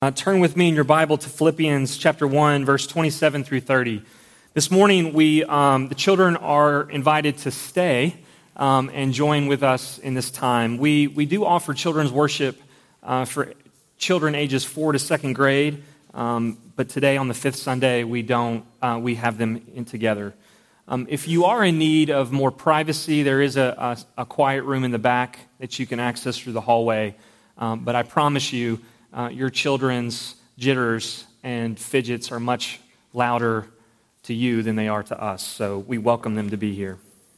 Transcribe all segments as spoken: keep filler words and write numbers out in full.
Uh, turn with me in your Bible to Philippians chapter one, verse twenty-seven through thirty. This morning, we um, the children are invited to stay um, and join with us in this time. We we do offer children's worship uh, for children ages four to second grade, um, but today on the fifth Sunday, we don't. Uh, we have them in together. Um, if you are in need of more privacy, there is a, a, a quiet room in the back that you can access through the hallway. Um, but I promise you. Uh, your children's jitters and fidgets are much louder to you than they are to us, so we welcome them to be here.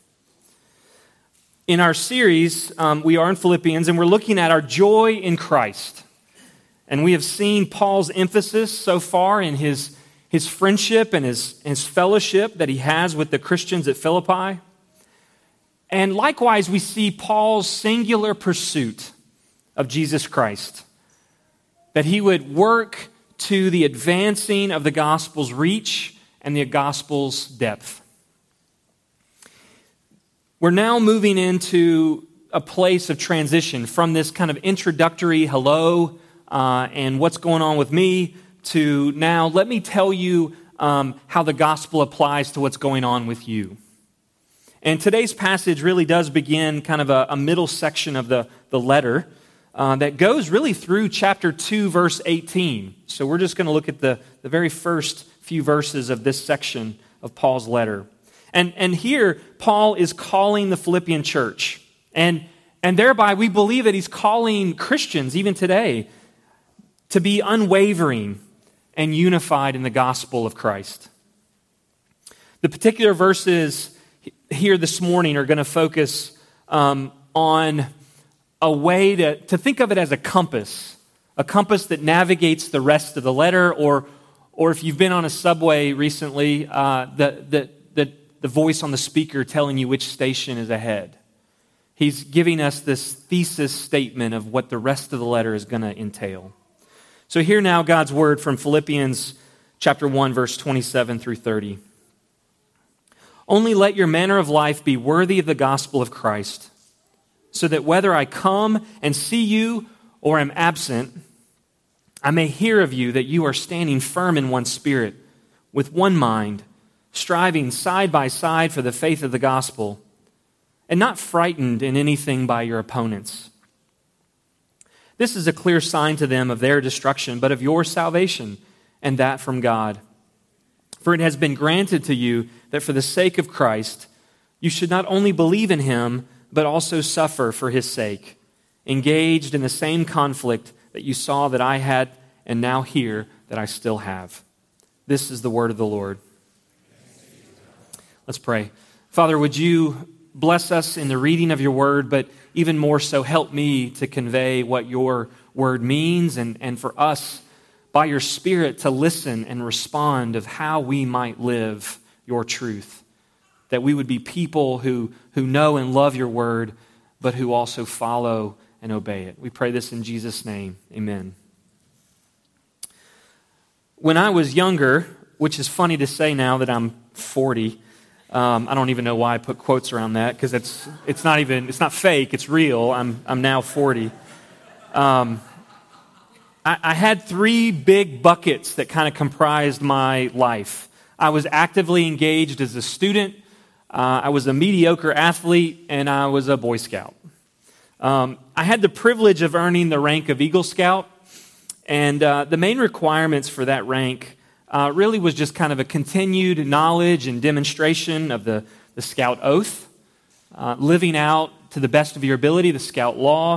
In our series, um, we are in Philippians, and we're looking at our joy in Christ. And we have seen Paul's emphasis so far in his, his friendship and his, his fellowship that he has with the Christians at Philippi. And likewise, we see Paul's singular pursuit of Jesus Christ, that he would work to the advancing of the gospel's reach and the gospel's depth. We're now moving into a place of transition from this kind of introductory hello uh, and what's going on with me to now let me tell you um, how the gospel applies to what's going on with you. And today's passage really does begin kind of a, a middle section of the, the letter. Uh, that goes really through chapter two, verse eighteen. So we're just going to look at the, the very first few verses of this section of Paul's letter. And, and here, Paul is calling the Philippian church. And, and thereby, we believe that he's calling Christians, even today, to be unwavering and unified in the gospel of Christ. The particular verses here this morning are going to focus um, on a way to, to think of it as a compass, a compass that navigates the rest of the letter, or or if you've been on a subway recently, uh, the, the, the, the voice on the speaker telling you which station is ahead. He's giving us this thesis statement of what the rest of the letter is going to entail. So hear now God's word from Philippians chapter one, verse twenty-seven through thirty. Only let your manner of life be worthy of the gospel of Christ, so that whether I come and see you or am absent, I may hear of you that you are standing firm in one spirit, with one mind, striving side by side for the faith of the gospel, and not frightened in anything by your opponents. This is a clear sign to them of their destruction, but of your salvation, and that from God. For it has been granted to you that for the sake of Christ, you should not only believe in him, but also suffer for his sake, engaged in the same conflict that you saw that I had and now hear that I still have. This is the word of the Lord. Let's pray. Father, would you bless us in the reading of your word, but even more so help me to convey what your word means, and, and for us, by your Spirit, to listen and respond of how we might live your truth. That we would be people who, who know and love your word, but who also follow and obey it. We pray this in Jesus' name. Amen. When I was younger, which is funny to say now that I'm forty, um, I don't even know why I put quotes around that, because it's it's not even it's not fake, it's real. I'm I'm now forty. Um, I, I had three big buckets that kind of comprised my life. I was actively engaged as a student. Uh, I was a mediocre athlete, and I was a Boy Scout. Um, I had the privilege of earning the rank of Eagle Scout, and uh, the main requirements for that rank uh, really was just kind of a continued knowledge and demonstration of the, the Scout oath, uh, living out to the best of your ability the Scout law,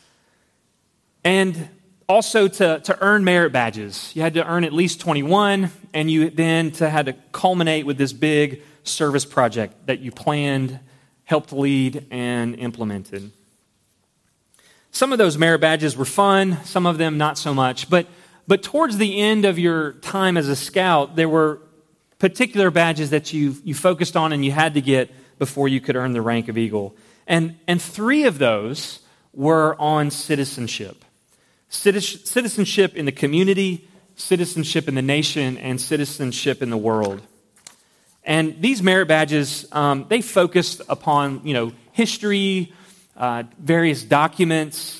and also to, to earn merit badges. You had to earn at least twenty-one, and you then to, had to culminate with this big service project that you planned, helped lead, and implemented. Some of those merit badges were fun, some of them not so much. But, but towards the end of your time as a scout, there were particular badges that you, you focused on and you had to get before you could earn the rank of Eagle. And, and three of those were on citizenship. Citizenship in the community, citizenship in the nation, and citizenship in the world. And these merit badges, um, they focused upon, you know, history, uh, various documents,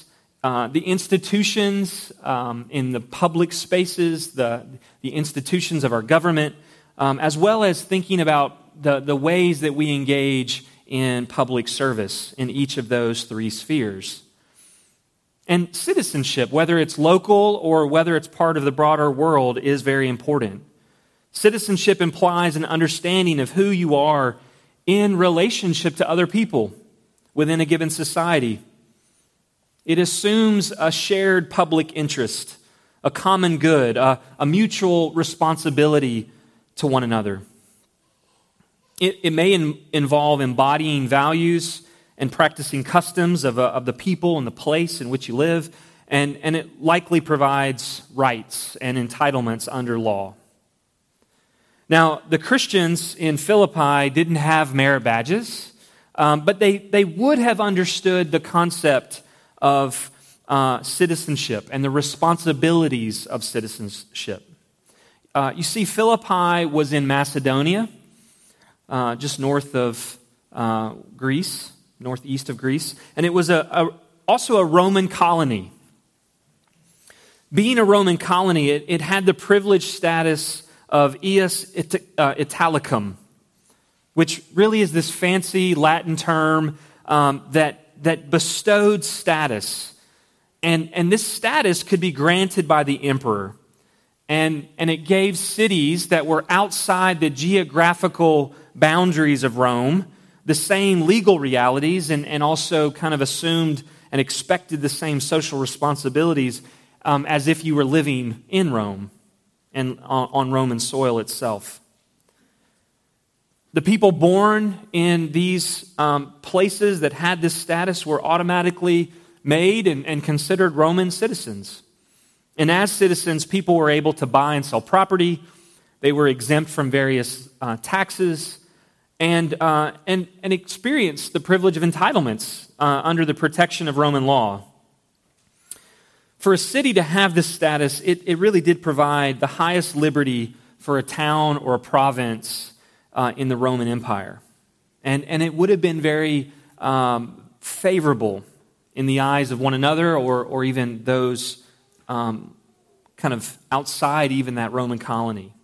uh, the institutions um, in the public spaces, the, the institutions of our government, um, as well as thinking about the, the ways that we engage in public service in each of those three spheres. And citizenship, whether it's local or whether it's part of the broader world, is very important. Citizenship implies an understanding of who you are in relationship to other people within a given society. It assumes a shared public interest, a common good, a, a mutual responsibility to one another. It, it may in, involve embodying values and practicing customs of, a, of the people and the place in which you live, and, and it likely provides rights and entitlements under law. Now, the Christians in Philippi didn't have merit badges, um, but they, they would have understood the concept of uh, citizenship and the responsibilities of citizenship. Uh, you see, Philippi was in Macedonia, uh, just north of uh, Greece, northeast of Greece, and it was a, a, also a Roman colony. Being a Roman colony, it, it had the privileged status of ius Italicum, which really is this fancy Latin term um, that, that bestowed status. And, and this status could be granted by the emperor. And, and it gave cities that were outside the geographical boundaries of Rome the same legal realities and, and also kind of assumed and expected the same social responsibilities um, as if you were living in Rome and on, on Roman soil itself. The people born in these um, places that had this status were automatically made and, and considered Roman citizens. And as citizens, people were able to buy and sell property. They were exempt from various uh, taxes and, uh, and, and experienced the privilege of entitlements uh, under the protection of Roman law. For a city to have this status, it, it really did provide the highest liberty for a town or a province uh, in the Roman Empire. And, and it would have been very um, favorable in the eyes of one another or, or even those um, kind of outside even that Roman colony.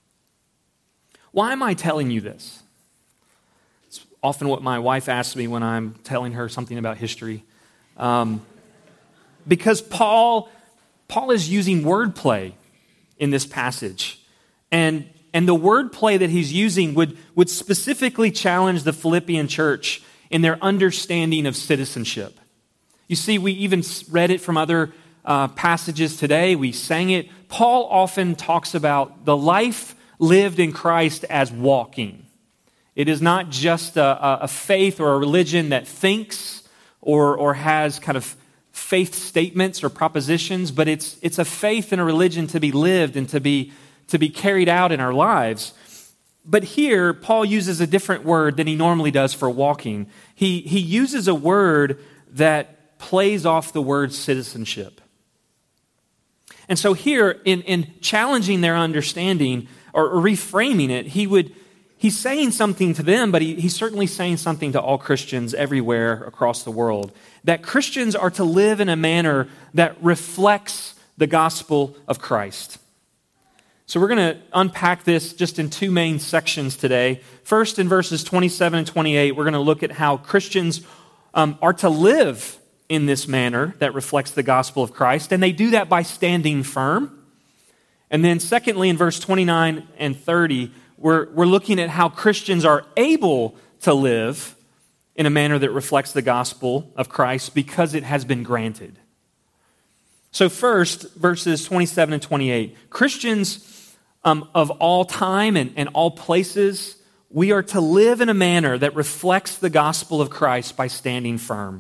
Why am I telling you this? It's often what my wife asks me when I'm telling her something about history. Um, because Paul, Paul is using wordplay in this passage. And, and the wordplay that he's using would, would specifically challenge the Philippian church in their understanding of citizenship. You see, we even read it from other uh, passages today. We sang it. Paul often talks about the life lived in Christ as walking. It is not just a, a faith or a religion that thinks or, or has kind of faith statements or propositions, but it's, it's a faith and a religion to be lived and to be, to be carried out in our lives. But here, Paul uses a different word than he normally does for walking. He, he uses a word that plays off the word citizenship. And so here, in, in challenging their understanding or reframing it, he would he's saying something to them, but he, he's certainly saying something to all Christians everywhere across the world, that Christians are to live in a manner that reflects the gospel of Christ. So we're going to unpack this just in two main sections today. First, in verses twenty-seven and twenty-eight, we're going to look at how Christians um, are to live in this manner that reflects the gospel of Christ, and they do that by standing firm. And then secondly, in verse twenty-nine and thirty, we're, we're looking at how Christians are able to live in a manner that reflects the gospel of Christ because it has been granted. So first, verses twenty-seven and twenty-eight, Christians um, of all time and, and all places, we are to live in a manner that reflects the gospel of Christ by standing firm.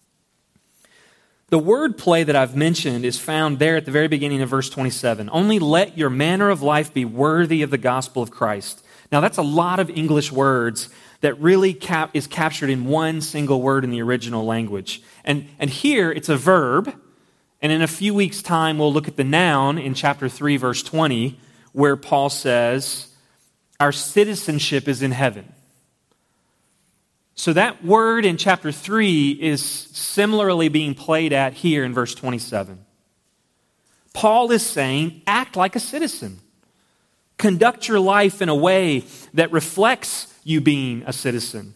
The word play that I've mentioned is found there at the very beginning of verse twenty-seven. Only let your manner of life be worthy of the gospel of Christ. Now that's a lot of English words that really cap- is captured in one single word in the original language. And, and here it's a verb, and in a few weeks' time we'll look at the noun in chapter three, verse twenty, where Paul says, our citizenship is in heaven. So that word in chapter three is similarly being played at here in verse twenty-seven. Paul is saying, act like a citizen. Conduct your life in a way that reflects you being a citizen.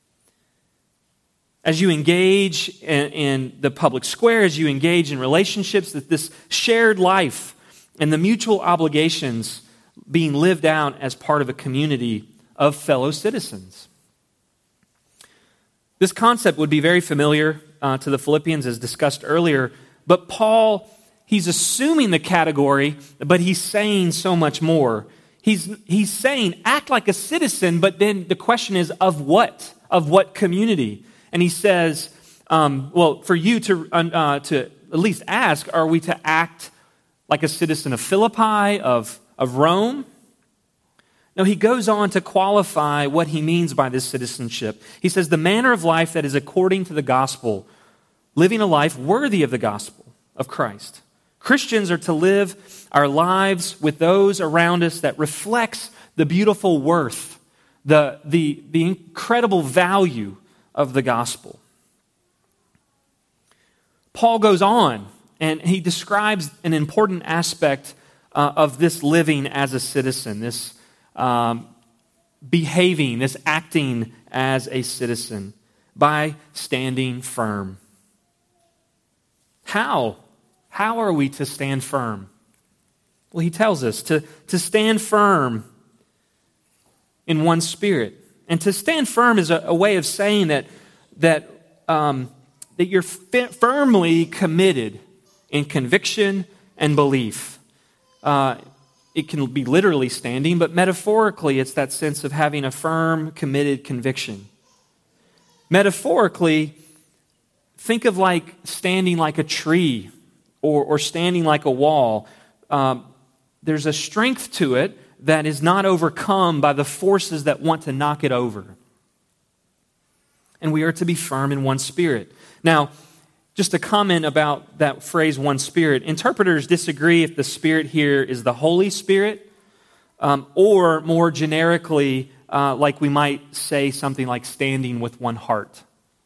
As you engage in, in the public square, as you engage in relationships, that this shared life and the mutual obligations being lived out as part of a community of fellow citizens. This concept would be very familiar uh, to the Philippians as discussed earlier, but Paul, he's assuming the category, but he's saying so much more. He's, he's saying, act like a citizen, but then the question is, of what? Of what community? And he says, um, well, for you to, uh, to at least ask, are we to act like a citizen of Philippi, of, of Rome? No, he goes on to qualify what he means by this citizenship. He says, the manner of life that is according to the gospel, living a life worthy of the gospel of Christ. Christians are to live our lives with those around us that reflects the beautiful worth, the, the, the incredible value of the gospel. Paul goes on and he describes an important aspect uh, of this living as a citizen, this um, behaving, this acting as a citizen by standing firm. How? How are we to stand firm? Well, he tells us to, to stand firm in one spirit. And to stand firm is a, a way of saying that, that, um, that you're fi- firmly committed in conviction and belief. Uh, it can be literally standing, but metaphorically it's that sense of having a firm, committed conviction. Metaphorically, think of like standing like a tree or, or standing like a wall. Um, there's a strength to it that is not overcome by the forces that want to knock it over. And we are to be firm in one spirit. Now, just a comment about that phrase, one spirit. Interpreters disagree if the spirit here is the Holy Spirit, um, or more generically, uh, like we might say something like standing with one heart.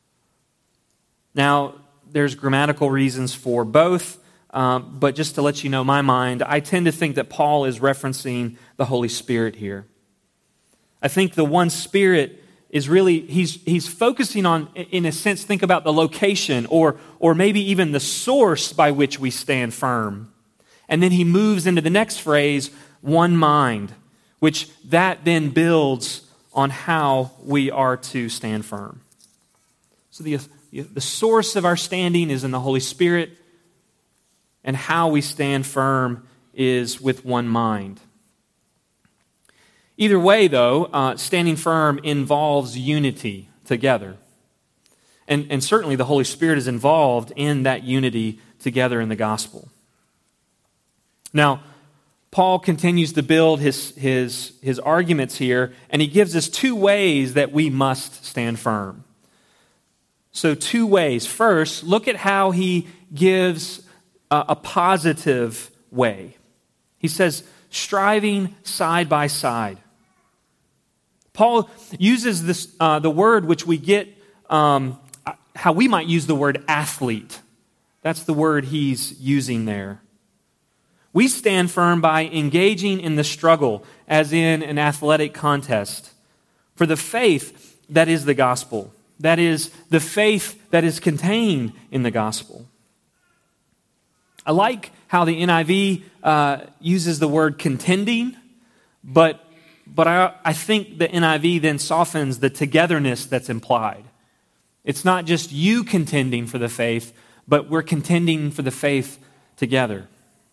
Now, there's grammatical reasons for both. Um, but just to let you know my mind, I tend to think that Paul is referencing the Holy Spirit here. I think the one Spirit is really, he's he's focusing on, in a sense, think about the location or, or maybe even the source by which we stand firm. And then he moves into the next phrase, one mind, which that then builds on how we are to stand firm. So the, the source of our standing is in the Holy Spirit, and how we stand firm is with one mind. Either way, though, uh, standing firm involves unity together. And, and certainly the Holy Spirit is involved in that unity together in the gospel. Now, Paul continues to build his, his, his arguments here, and he gives us two ways that we must stand firm. So two ways. First, look at how he gives a positive way. He says, striving side by side. Paul uses this uh, the word which we get, um, how we might use the word athlete. That's the word he's using there. We stand firm by engaging in the struggle, as in an athletic contest, for the faith that is the gospel. That is, the faith that is contained in the gospel. I like how the N I V uh, uses the word contending, but but I, I think the N I V then softens the togetherness that's implied. It's not just you contending for the faith, but we're contending for the faith together.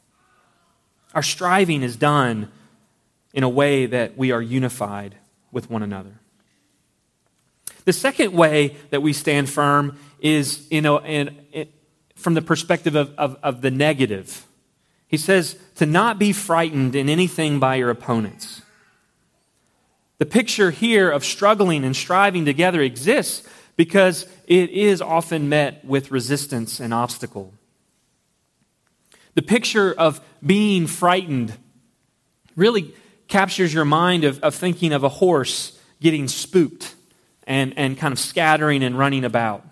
Our striving is done in a way that we are unified with one another. The second way that we stand firm is in a, in, in from the perspective of, of, of the negative. He says to not be frightened in anything by your opponents. The picture here of struggling and striving together exists because it is often met with resistance and obstacle. The picture of being frightened really captures your mind of, of thinking of a horse getting spooked and, and kind of scattering and running about.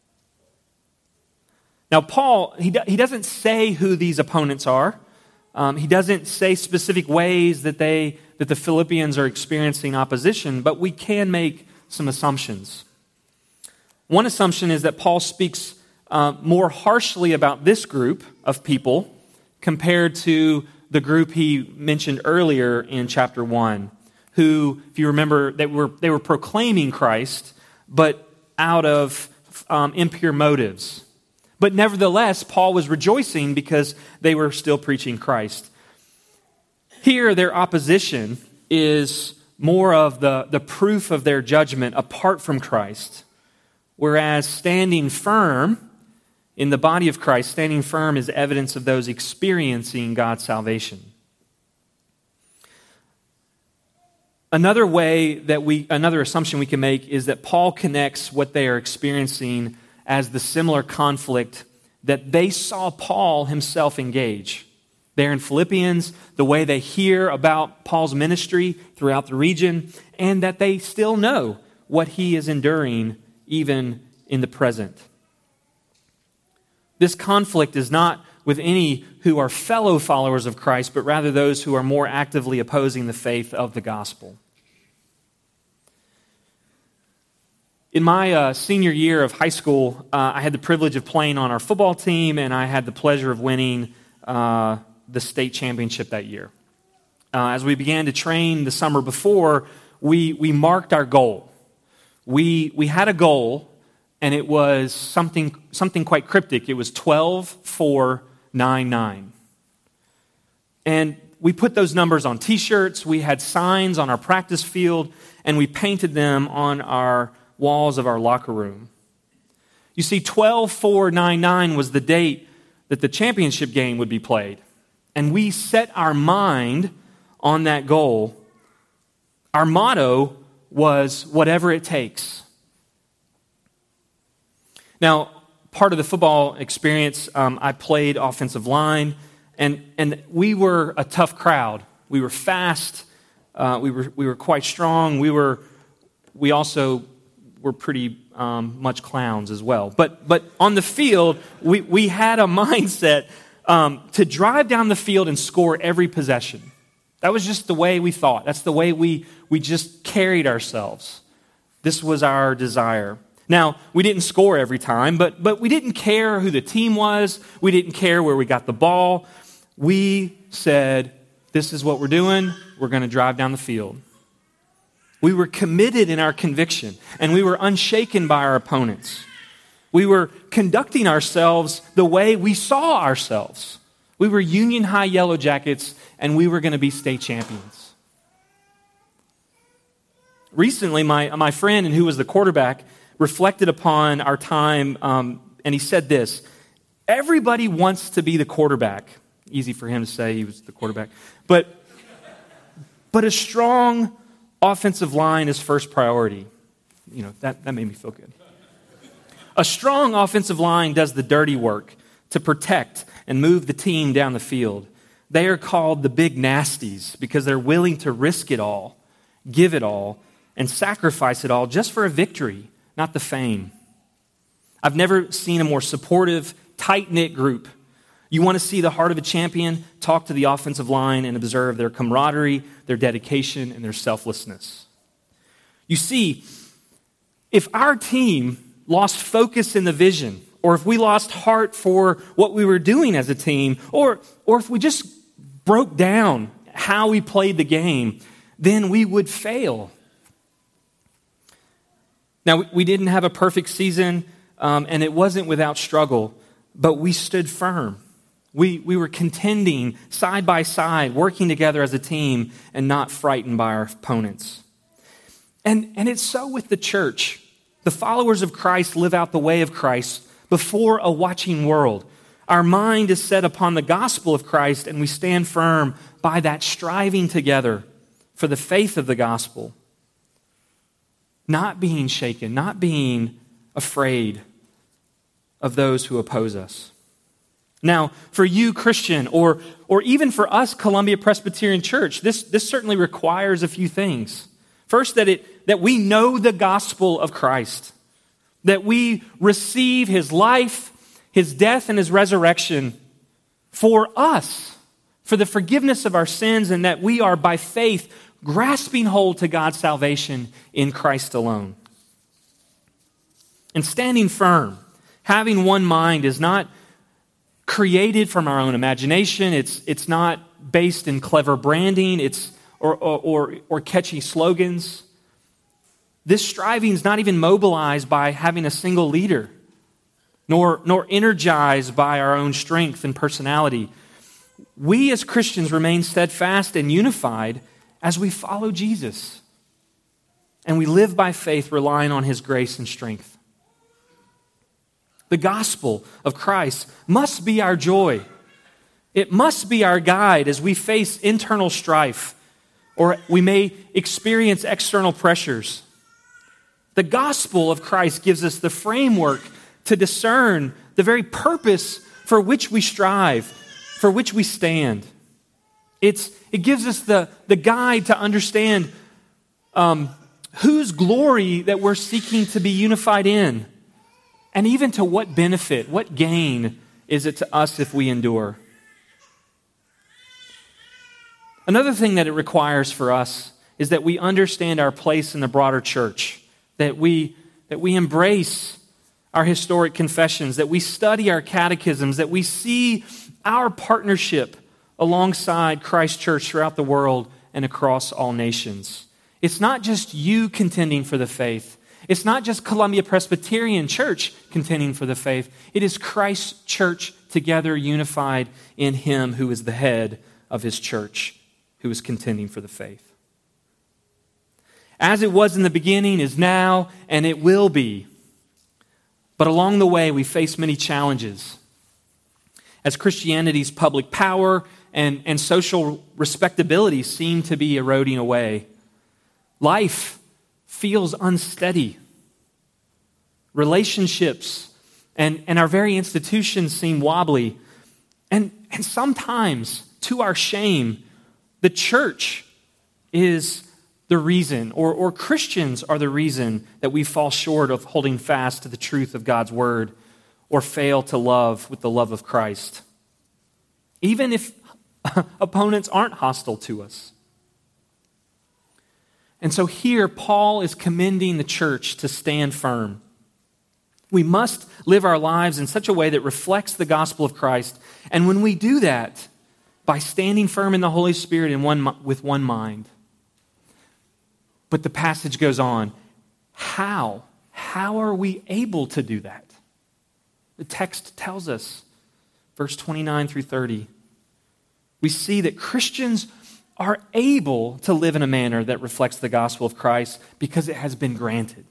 Now, Paul, he, do, he doesn't say who these opponents are. Um, he doesn't say specific ways that they that the Philippians are experiencing opposition, but we can make some assumptions. One assumption is that Paul speaks uh, more harshly about this group of people compared to the group he mentioned earlier in chapter one, who, if you remember, they were they were proclaiming Christ, but out of um, impure motives. But nevertheless, Paul was rejoicing because they were still preaching Christ. Here, their opposition is more of the, the proof of their judgment apart from Christ, whereas standing firm in the body of Christ, standing firm is evidence of those experiencing God's salvation. Another way that we, another assumption we can make is that Paul connects what they are experiencing as the similar conflict that they saw Paul himself engage. There in Philippians, the way they hear about Paul's ministry throughout the region, and that they still know what he is enduring even in the present. This conflict is not with any who are fellow followers of Christ, but rather those who are more actively opposing the faith of the gospel. In my uh, senior year of high school, uh, I had the privilege of playing on our football team, and I had the pleasure of winning uh, the state championship that year. Uh, as we began to train the summer before, we we marked our goal. We we had a goal, and it was something something quite cryptic. It was twelve four nine nine, and we put those numbers on T-shirts. We had signs on our practice field, and we painted them on our walls of our locker room. You see, twelve four ninety-nine was the date that the championship game would be played. And we set our mind on that goal. Our motto was, whatever it takes. Now, part of the football experience, um, I played offensive line, and, and we were a tough crowd. We were fast. Uh, we were we were quite strong. We were we also were pretty um, much clowns as well. But but on the field, we, we had a mindset um, to drive down the field and score every possession. That was just the way we thought. That's the way we, we just carried ourselves. This was our desire. Now, we didn't score every time, but but we didn't care who the team was. We didn't care where we got the ball. We said, this is what we're doing. We're going to drive down the field. We were committed in our conviction, and we were unshaken by our opponents. We were conducting ourselves the way we saw ourselves. We were Union High Yellow Jackets, and we were going to be state champions. Recently, my, my friend, and who was the quarterback, reflected upon our time, um, and he said this: everybody wants to be the quarterback. Easy for him to say, he was the quarterback. But, but a strong offensive line is first priority. You know, that, that made me feel good. A strong offensive line does the dirty work to protect and move the team down the field. They are called the big nasties because they're willing to risk it all, give it all, and sacrifice it all just for a victory, not the fame. I've never seen a more supportive, tight-knit group. You want to see the heart of a champion? Talk to the offensive line and observe their camaraderie, their dedication, and their selflessness. You see, if our team lost focus in the vision, or if we lost heart for what we were doing as a team, or, or if we just broke down how we played the game, then we would fail. Now, we didn't have a perfect season, um, and it wasn't without struggle, but we stood firm. We, we were contending side by side, working together as a team, and not frightened by our opponents. And, and it's so with the church. The followers of Christ live out the way of Christ before a watching world. Our mind is set upon the gospel of Christ, and we stand firm by that, striving together for the faith of the gospel. Not being shaken, not being afraid of those who oppose us. Now, for you, Christian, or, or even for us, Columbia Presbyterian Church, this, this certainly requires a few things. First, that it that we know the gospel of Christ, that we receive his life, his death, and his resurrection for us, for the forgiveness of our sins, and that we are by faith grasping hold to God's salvation in Christ alone. And standing firm, having one mind, is not created from our own imagination. It's, it's not based in clever branding it's, or, or, or, or catchy slogans. This striving is not even mobilized by having a single leader, nor, nor energized by our own strength and personality. We as Christians remain steadfast and unified as we follow Jesus, and we live by faith, relying on his grace and strength. The gospel of Christ must be our joy. It must be our guide as we face internal strife, or we may experience external pressures. The gospel of Christ gives us the framework to discern the very purpose for which we strive, for which we stand. It's, it gives us the, the guide to understand um, whose glory that we're seeking to be unified in, and even to what benefit, what gain is it to us if we endure. Another thing that it requires for us is that we understand our place in the broader church, that we, that we embrace our historic confessions, that we study our catechisms, that we see our partnership alongside Christ Church throughout the world and across all nations. It's not just you contending for the faith. It's not just Columbia Presbyterian Church contending for the faith. It is Christ's church together, unified in him who is the head of his church, who is contending for the faith. As it was in the beginning, is now, and it will be. But along the way, we face many challenges. As Christianity's public power and, and social respectability seem to be eroding away, life feels unsteady. Relationships and, and our very institutions seem wobbly. And, and sometimes, to our shame, the church is the reason, or, or Christians are the reason that we fall short of holding fast to the truth of God's word, or fail to love with the love of Christ, even if opponents aren't hostile to us. And so here, Paul is commending the church to stand firm. We must live our lives in such a way that reflects the gospel of Christ. And when we do that, by standing firm in the Holy Spirit in one, with one mind. But the passage goes on. How? How are we able to do that? The text tells us, verse twenty-nine through thirty. We see that Christians are able to live in a manner that reflects the gospel of Christ because it has been granted.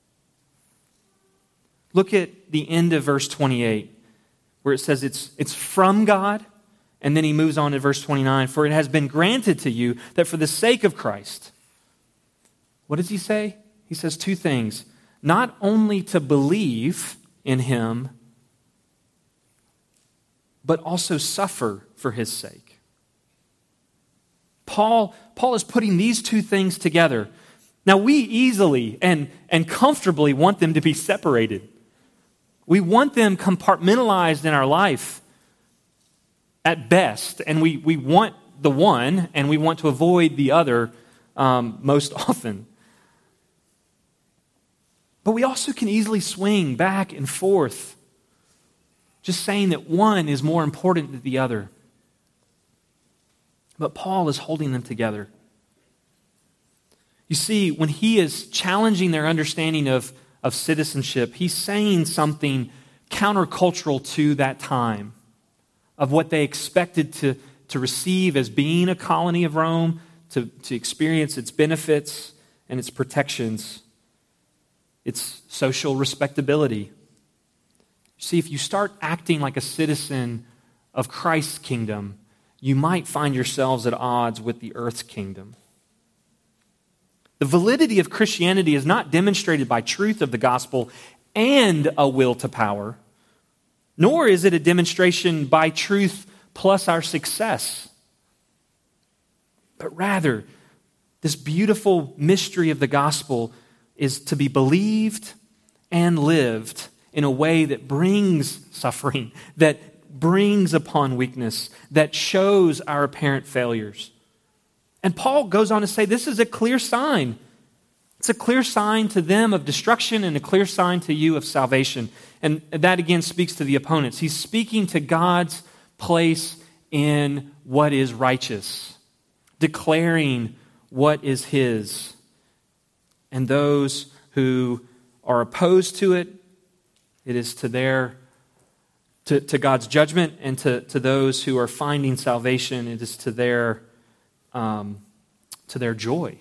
Look at the end of verse twenty-eight, where it says it's, it's from God, and then he moves on to verse twenty-nine, for it has been granted to you that for the sake of Christ. What does he say? He says two things. Not only to believe in him, but also suffer for his sake. Paul, Paul is putting these two things together. Now, we easily and, and comfortably want them to be separated. We want them compartmentalized in our life at best, and we, we want the one, and we want to avoid the other um, most often. But we also can easily swing back and forth, just saying that one is more important than the other. But Paul is holding them together. You see, when he is challenging their understanding of, of citizenship, he's saying something countercultural to that time, of what they expected to, to receive as being a colony of Rome, to, to experience its benefits and its protections, its social respectability. See, if you start acting like a citizen of Christ's kingdom, you might find yourselves at odds with the earth's kingdom. The validity of Christianity is not demonstrated by truth of the gospel and a will to power, nor is it a demonstration by truth plus our success. But rather, This beautiful mystery of the gospel is to be believed and lived in a way that brings suffering, that brings upon weakness, that shows our apparent failures. And Paul goes on to say this is a clear sign. It's a clear sign to them of destruction and a clear sign to you of salvation. And that again speaks to the opponents. He's speaking to God's place in what is righteous, declaring what is his. And those who are opposed to it, it is to their to, to God's judgment, and to, to those who are finding salvation, it is to their um, to their joy.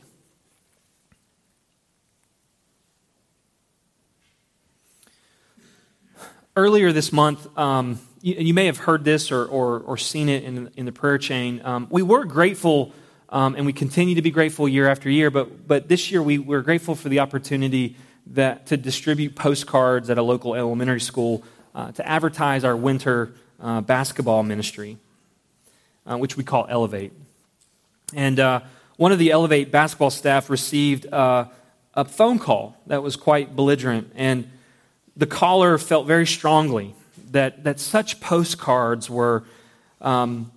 Earlier this month, um, you, you may have heard this or, or, or seen it in, in the prayer chain. Um, we were grateful, um, and we continue to be grateful year after year, but but this year we were grateful for the opportunity that to distribute postcards at a local elementary school uh, to advertise our winter uh, basketball ministry, uh, which we call Elevate. And uh, one of the Elevate basketball staff received uh, a phone call that was quite belligerent, and the caller felt very strongly that, that such postcards were, um,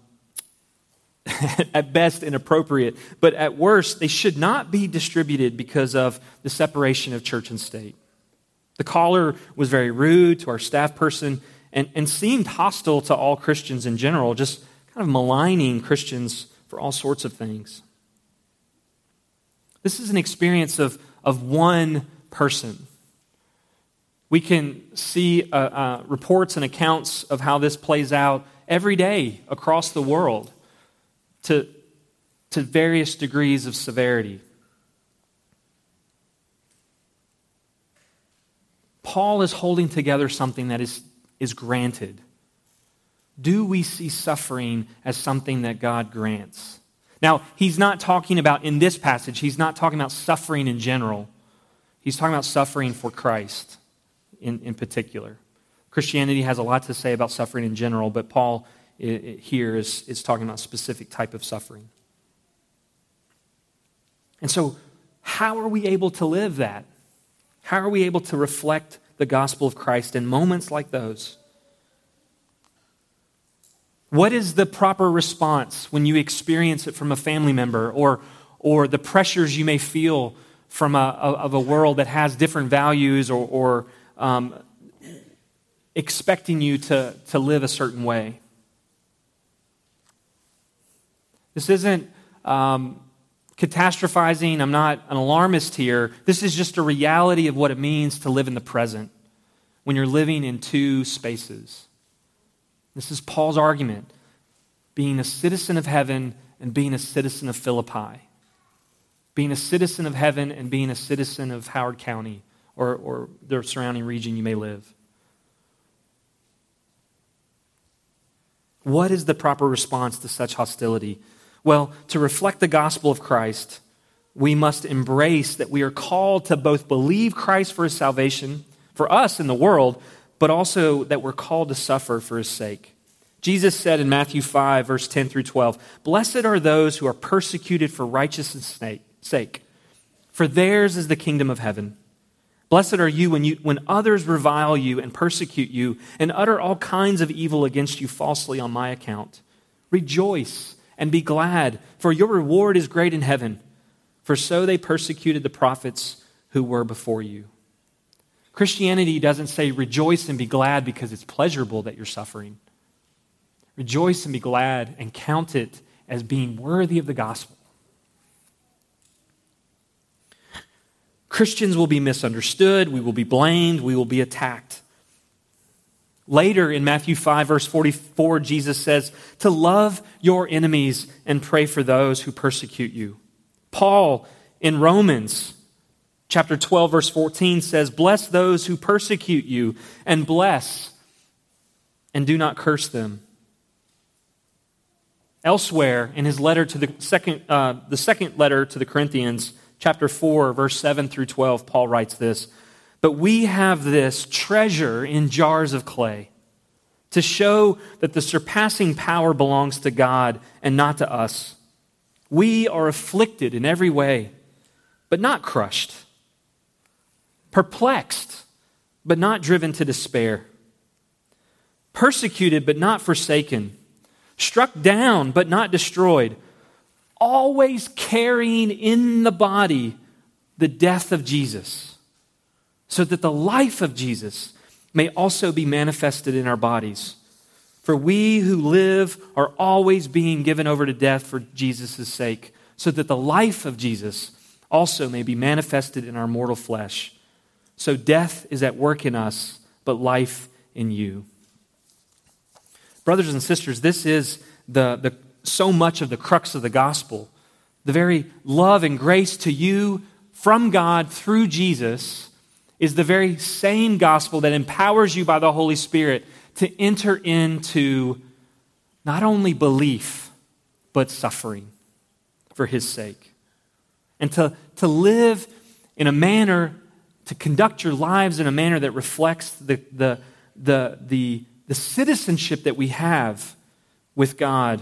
at best, inappropriate, but at worst, they should not be distributed because of the separation of church and state. The caller was very rude to our staff person and, and seemed hostile to all Christians in general, just kind of maligning Christians for all sorts of things. This is an experience of, of one person. We can see uh, uh, reports and accounts of how this plays out every day across the world to, to various degrees of severity. Paul is holding together something that is, is granted. Do we see suffering as something that God grants? Now, he's not talking about, in this passage, he's not talking about suffering in general. He's talking about suffering for Christ. In, in particular. Christianity has a lot to say about suffering in general, but Paul it, it here is, is talking about a specific type of suffering. And so, how are we able to live that? How are we able to reflect the gospel of Christ in moments like those? What is the proper response when you experience it from a family member, or, or the pressures you may feel from a, of a world that has different values, or, or Um, expecting you to, to live a certain way? This isn't um, catastrophizing. I'm not an alarmist here. This is just a reality of what it means to live in the present when you're living in two spaces. This is Paul's argument, being a citizen of heaven and being a citizen of Philippi. Being a citizen of heaven and being a citizen of Howard County, Or, or the surrounding region you may live. What is the proper response to such hostility? Well, to reflect the gospel of Christ, we must embrace that we are called to both believe Christ for his salvation, for us in the world, but also that we're called to suffer for his sake. Jesus said in Matthew five, verse ten through twelve, "Blessed are those who are persecuted for righteousness' sake, for theirs is the kingdom of heaven. Blessed are you when, you when others revile you and persecute you and utter all kinds of evil against you falsely on my account. Rejoice and be glad, for your reward is great in heaven. For so they persecuted the prophets who were before you." Christianity doesn't say rejoice and be glad because it's pleasurable that you're suffering. Rejoice and be glad and count it as being worthy of the gospel. Christians will be misunderstood, we will be blamed, we will be attacked. Later in Matthew five, verse forty-four, Jesus says to love your enemies and pray for those who persecute you. Paul in Romans chapter twelve, verse fourteen says, "Bless those who persecute you, and bless, and do not curse them." Elsewhere in his letter to the second, uh, the second letter to the Corinthians, chapter four, verse seven through twelve, Paul writes this, "But we have this treasure in jars of clay to show that the surpassing power belongs to God and not to us. We are afflicted in every way, but not crushed. Perplexed, but not driven to despair. Persecuted, but not forsaken. Struck down, but not destroyed. Always carrying in the body the death of Jesus, so that the life of Jesus may also be manifested in our bodies. For we who live are always being given over to death for Jesus' sake, so that the life of Jesus also may be manifested in our mortal flesh. So death is at work in us, but life in you. Brothers and sisters, this is the, the so much of the crux of the gospel. The very love and grace to you from God through Jesus is the very same gospel that empowers you by the Holy Spirit to enter into not only belief, but suffering for His sake. And to, to live in a manner, to conduct your lives in a manner that reflects the, the, the, the, the citizenship that we have with God.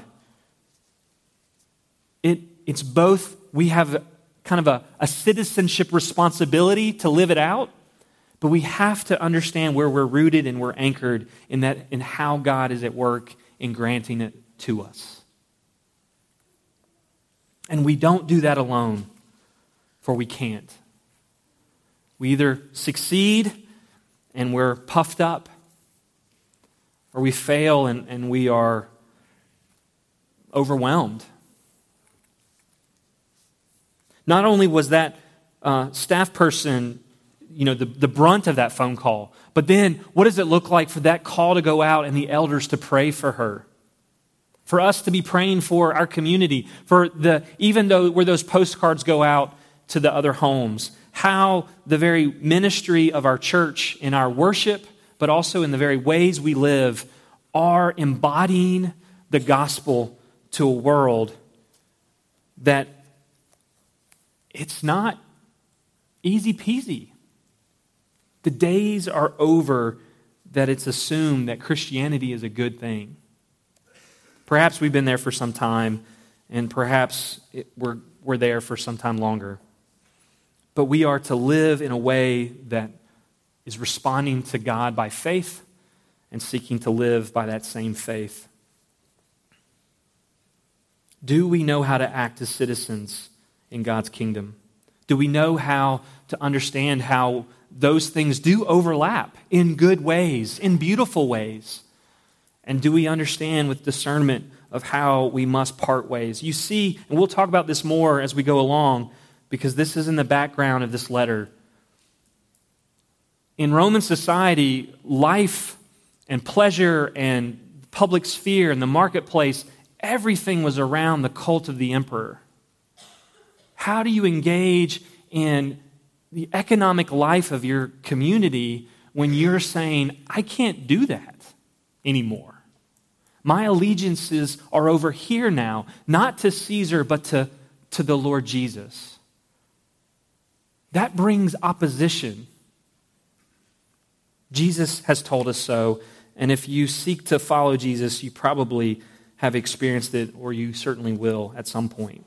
It, it's both, we have kind of a, a citizenship responsibility to live it out, but we have to understand where we're rooted and we're anchored in that, in how God is at work in granting it to us. And we don't do that alone, for we can't. We either succeed and we're puffed up, or we fail and, and we are overwhelmed. Not only was that uh, staff person, you know, the, the brunt of that phone call, but then what does it look like for that call to go out and the elders to pray for her? For us to be praying for our community, for the even though where those postcards go out to the other homes, how the very ministry of our church in our worship, but also in the very ways we live, are embodying the gospel to a world that it's not easy peasy. The days are over that it's assumed that Christianity is a good thing. Perhaps we've been there for some time, and perhaps it, we're, we're there for some time longer. But we are to live in a way that is responding to God by faith and seeking to live by that same faith. Do we know how to act as citizens in God's kingdom? Do we know how to understand how those things do overlap in good ways, in beautiful ways? And do we understand with discernment of how we must part ways? You see, and we'll talk about this more as we go along, because this is in the background of this letter. In Roman society, life and pleasure and public sphere and the marketplace, everything was around the cult of the emperor. How do you engage in the economic life of your community when you're saying, I can't do that anymore? My allegiances are over here now, not to Caesar, but to, to the Lord Jesus. That brings opposition. Jesus has told us so, and if you seek to follow Jesus, you probably have experienced it, or you certainly will at some point.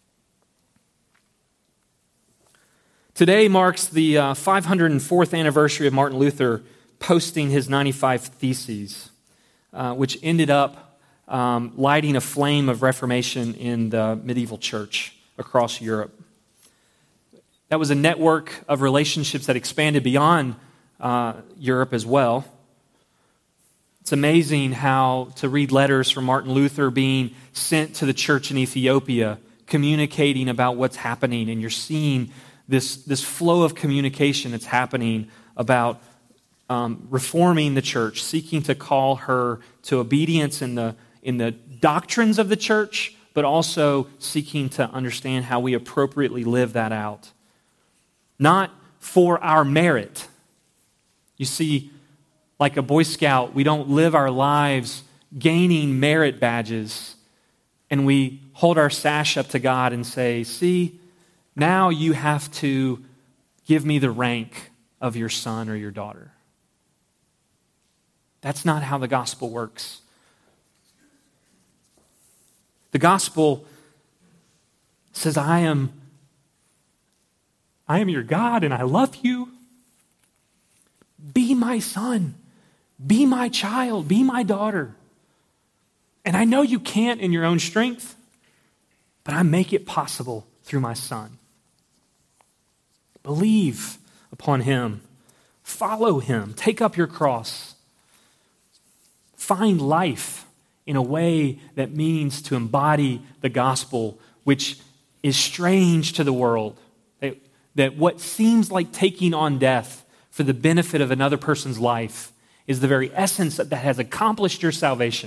Today marks the uh, five hundred fourth anniversary of Martin Luther posting his ninety-five Theses, uh, which ended up um, lighting a flame of Reformation in the medieval church across Europe. That was a network of relationships that expanded beyond uh, Europe as well. It's amazing how to read letters from Martin Luther being sent to the church in Ethiopia, communicating about what's happening, and you're seeing this, this flow of communication that's happening about um, reforming the church, seeking to call her to obedience in the, in the doctrines of the church, but also seeking to understand how we appropriately live that out. Not for our merit. You see, like a Boy Scout, we don't live our lives gaining merit badges, and we hold our sash up to God and say, see, now you have to give me the rank of your son or your daughter. That's not how the gospel works. The gospel says, I am, I am your God and I love you. Be my son. Be my child. Be my daughter. And I know you can't in your own strength, but I make it possible through my son. Believe upon him. Follow him. Take up your cross. Find life in a way that means to embody the gospel, which is strange to the world. That, that what seems like taking on death for the benefit of another person's life is the very essence that has accomplished your salvation.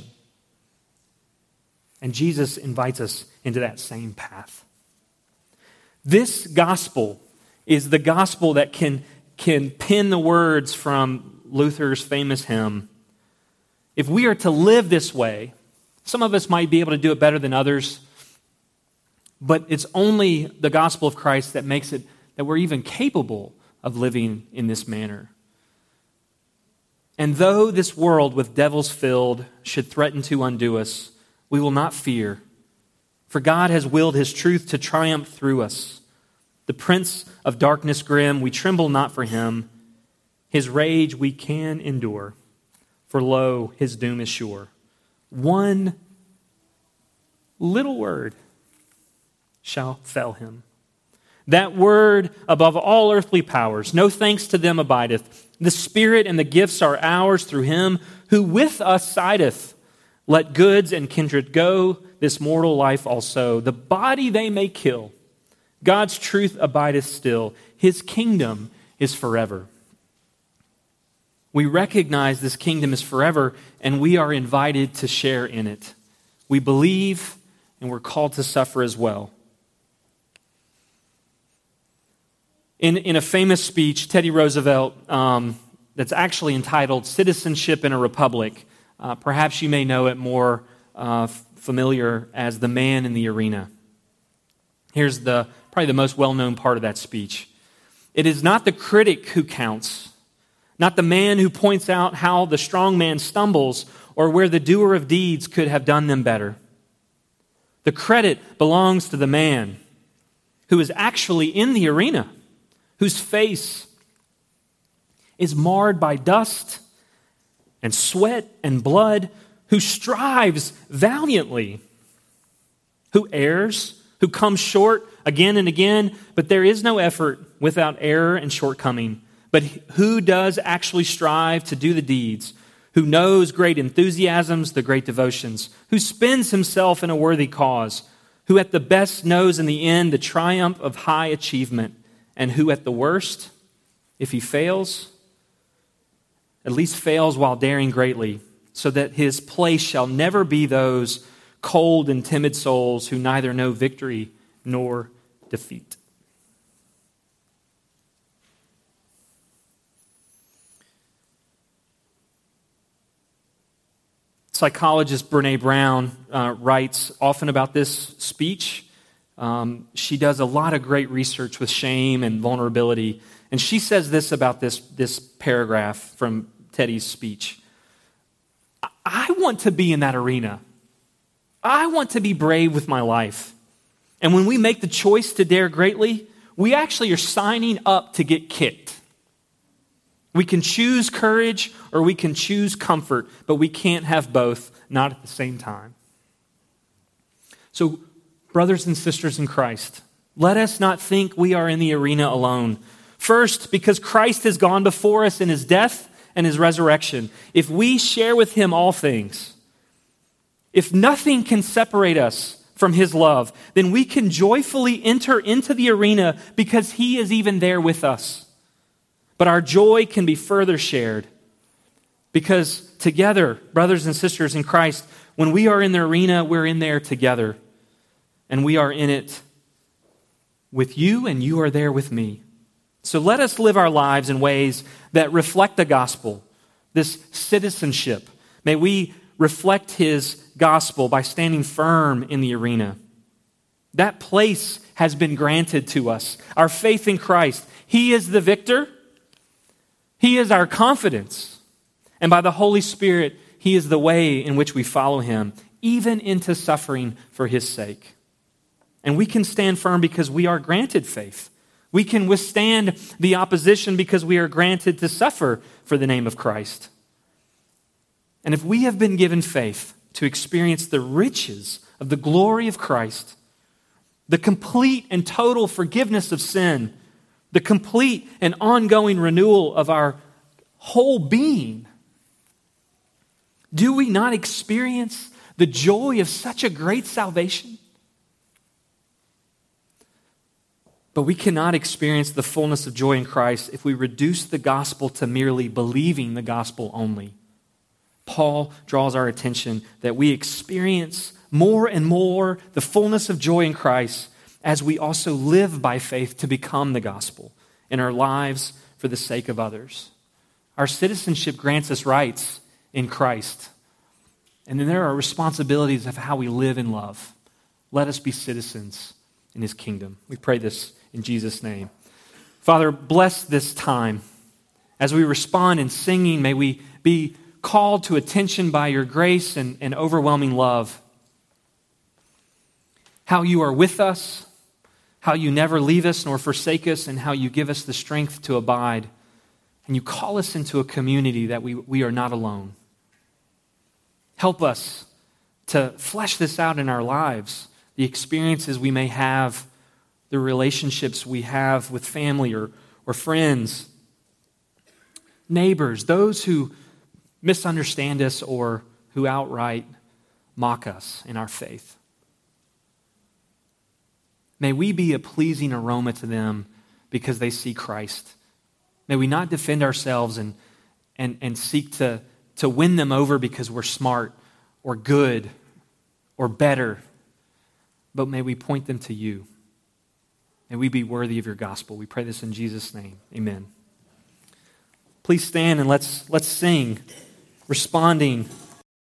And Jesus invites us into that same path. This gospel is the gospel that can, can pin the words from Luther's famous hymn. If we are to live this way, some of us might be able to do it better than others, but it's only the gospel of Christ that makes it that we're even capable of living in this manner. And though this world with devils filled should threaten to undo us, we will not fear, for God has willed his truth to triumph through us. The prince of darkness grim, we tremble not for him. His rage we can endure, for lo, his doom is sure. One little word shall fell him. That word above all earthly powers, no thanks to them abideth. The Spirit and the gifts are ours through him who with us sideth. Let goods and kindred go, this mortal life also. The body they may kill. God's truth abideth still. His kingdom is forever. We recognize this kingdom is forever, and we are invited to share in it. We believe, and we're called to suffer as well. In, in a famous speech, Teddy Roosevelt, um, that's actually entitled Citizenship in a Republic, uh, perhaps you may know it more uh, familiar as the man in the arena. Here's the probably the most well-known part of that speech. It is not the critic who counts, not the man who points out how the strong man stumbles or where the doer of deeds could have done them better. The credit belongs to the man who is actually in the arena, whose face is marred by dust and sweat and blood, who strives valiantly, who errs, who comes short again and again, but there is no effort without error and shortcoming. But who does actually strive to do the deeds, who knows great enthusiasms, the great devotions, who spends himself in a worthy cause, who at the best knows in the end the triumph of high achievement, and who at the worst, if he fails, at least fails while daring greatly, so that his place shall never be those cold and timid souls who neither know victory nor defeat. Psychologist Brené Brown uh, writes often about this speech. Um, she does a lot of great research with shame and vulnerability. And she says this about this, this paragraph from Teddy's speech. I want to be in that arena. I want to be brave with my life. And when we make the choice to dare greatly, we actually are signing up to get kicked. We can choose courage or we can choose comfort, but we can't have both, not at the same time. So, brothers and sisters in Christ, let us not think we are in the arena alone. First, because Christ has gone before us in his death and his resurrection. If we share with him all things, if nothing can separate us from his love, then we can joyfully enter into the arena because he is even there with us. But our joy can be further shared because together, brothers and sisters in Christ, when we are in the arena, we're in there together. And we are in it with you, and you are there with me. So let us live our lives in ways that reflect the gospel, this citizenship. May we reflect his gospel by standing firm in the arena. That place has been granted to us. Our faith in Christ. He is the victor. He is our confidence. And by the Holy Spirit, he is the way in which we follow him, even into suffering for his sake. And we can stand firm because we are granted faith. We can withstand the opposition because we are granted to suffer for the name of Christ. And if we have been given faith to experience the riches of the glory of Christ, the complete and total forgiveness of sin, the complete and ongoing renewal of our whole being, do we not experience the joy of such a great salvation? But we cannot experience the fullness of joy in Christ if we reduce the gospel to merely believing the gospel only. Paul draws our attention that we experience more and more the fullness of joy in Christ as we also live by faith to become the gospel in our lives for the sake of others. Our citizenship grants us rights in Christ. And then there are responsibilities of how we live in love. Let us be citizens in his kingdom. We pray this in Jesus' name. Father, bless this time. As we respond in singing, may we be called to attention by your grace and, and overwhelming love. How you are with us, how you never leave us nor forsake us, and how you give us the strength to abide. And you call us into a community that we, we are not alone. Help us to flesh this out in our lives, the experiences we may have, the relationships we have with family or, or friends, neighbors, those who misunderstand us or who outright mock us in our faith. May we be a pleasing aroma to them because they see Christ. May we not defend ourselves and, and, and seek to, to win them over because we're smart or good or better, but may we point them to you. May we be worthy of your gospel. We pray this in Jesus' name. Amen. Please stand and let's, let's sing, responding